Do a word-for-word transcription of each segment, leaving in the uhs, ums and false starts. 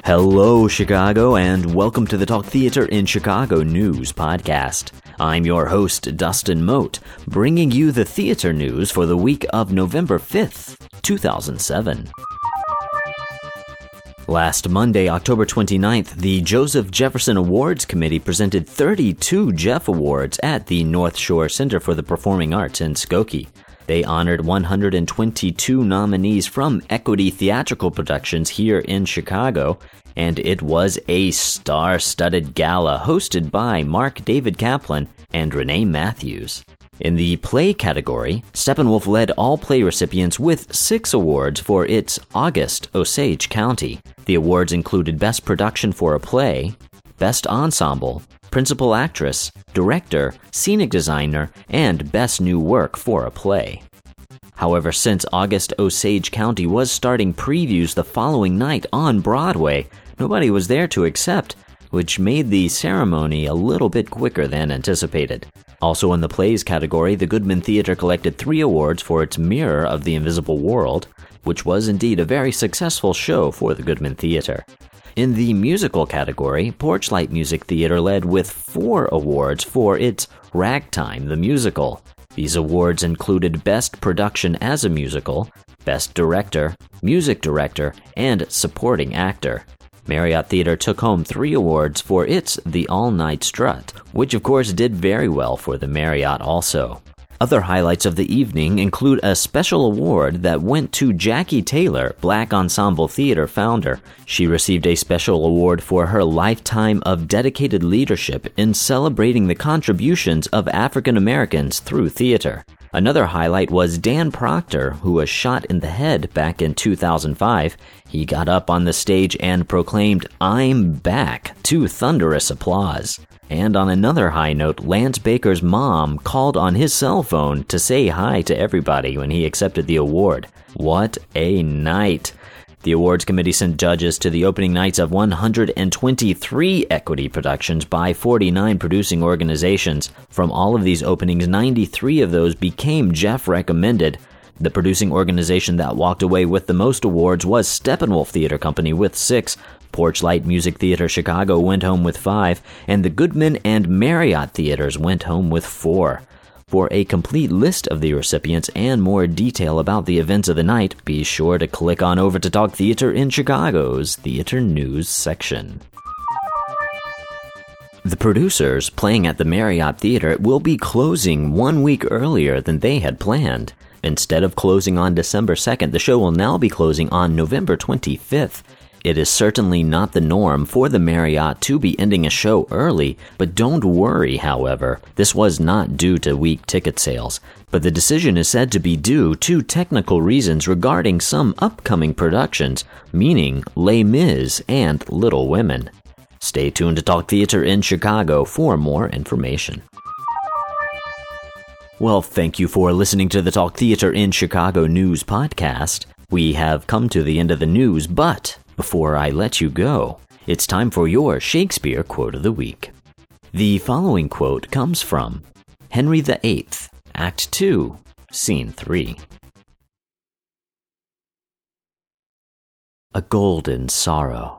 Hello, Chicago, and welcome to the Talk Theater in Chicago News podcast. I'm your host, Dustin Mote, bringing you the theater news for the week of November fifth, two thousand seven. Last Monday, October twenty-ninth, the Joseph Jefferson Awards Committee presented thirty-two Jeff Awards at the North Shore Center for the Performing Arts in Skokie. They honored one hundred twenty-two nominees from Equity Theatrical Productions here in Chicago, and it was a star-studded gala hosted by Mark David Kaplan and Renee Matthews. In the play category, Steppenwolf led all play recipients with six awards for its August Osage County. The awards included Best Production for a Play, Best Ensemble, Principal Actress, Director, Scenic Designer, and Best New Work for a Play. However, since August Osage County was starting previews the following night on Broadway, nobody was there to accept, which made the ceremony a little bit quicker than anticipated. Also in the plays category, the Goodman Theater collected three awards for its Mirror of the Invisible World, which was indeed a very successful show for the Goodman Theater. In the musical category, Porchlight Music Theater led with four awards for its Ragtime the Musical. These awards included Best Production as a Musical, Best Director, Music Director, and Supporting Actor. Marriott Theater took home three awards for its The All-Night Strut, which of course did very well for the Marriott also. Other highlights of the evening include a special award that went to Jackie Taylor, Black Ensemble Theater founder. She received a special award for her lifetime of dedicated leadership in celebrating the contributions of African Americans through theater. Another highlight was Dan Proctor, who was shot in the head back in two thousand five. He got up on the stage and proclaimed, "I'm back," to thunderous applause. And on another high note, Lance Baker's mom called on his cell phone to say hi to everybody when he accepted the award. What a night! The awards committee sent judges to the opening nights of one hundred twenty-three equity productions by forty-nine producing organizations. From all of these openings, ninety-three of those became Jeff recommended. The producing organization that walked away with the most awards was Steppenwolf Theater Company with six, Porchlight Music Theater Chicago went home with five, and the Goodman and Marriott Theaters went home with four. For a complete list of the recipients and more detail about the events of the night, be sure to click on over to Talk Theater in Chicago's Theater News section. The producers playing at the Marriott Theater will be closing one week earlier than they had planned. Instead of closing on December second, the show will now be closing on November twenty-fifth. It is certainly not the norm for the Marriott to be ending a show early, but don't worry, however. This was not due to weak ticket sales, but the decision is said to be due to technical reasons regarding some upcoming productions, meaning Les Mis and Little Women. Stay tuned to Talk Theater in Chicago for more information. Well, thank you for listening to the Talk Theater in Chicago News podcast. We have come to the end of the news, but before I let you go, it's time for your Shakespeare quote of the week. The following quote comes from Henry the Eighth, Act two, Scene three. A golden sorrow.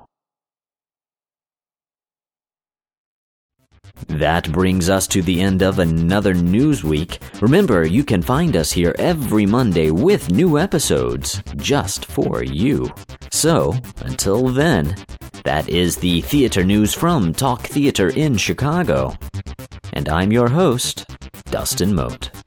That brings us to the end of another news week. Remember, you can find us here every Monday with new episodes just for you. So, until then, that is the theater news from Talk Theater in Chicago. And I'm your host, Dustin Mote.